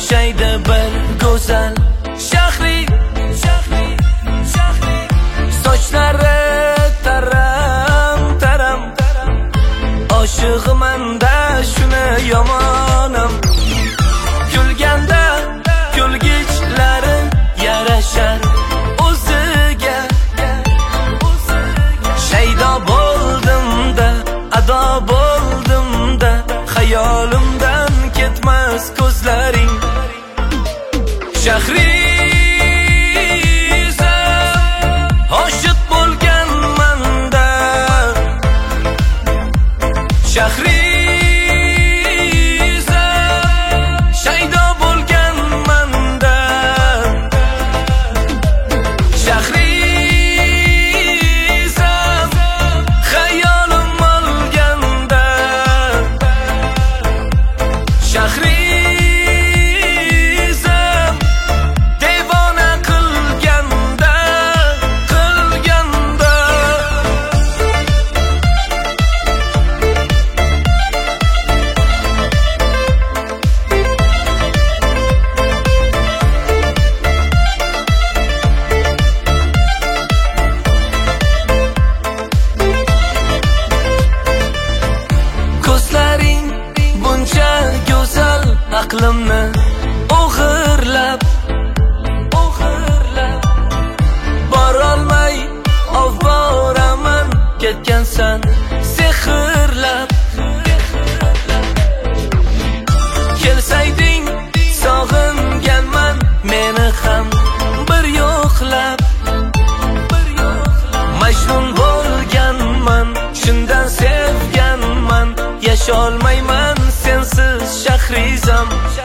yashaydi bir go'zal shahri. Sochlari taram taram, oshig'iman-da shuni yomonam. Kulganda kulgichlari yarashar o'ziga. Shaydo bo'ldim-da, ado bo'ldim-da, xayolimdan ketmas ko'zlaring. Shahrizam, oshiq bo'lganman-da. Shahrizam, shaydo bo'lganman-da. Shahrizam, xayolim olganda. Shahrizam, devona qilganda. Ko'zlaring buncha go'zal, aqlimni o'g'irlab borolmay ovboraman. Ketgansan sehrlab. Kelsayding sog'inganman, meni ham bir yo'qlab. Majnun bo'lganman, shundan sevganman. Yasholmayman sensiz Shahrizam.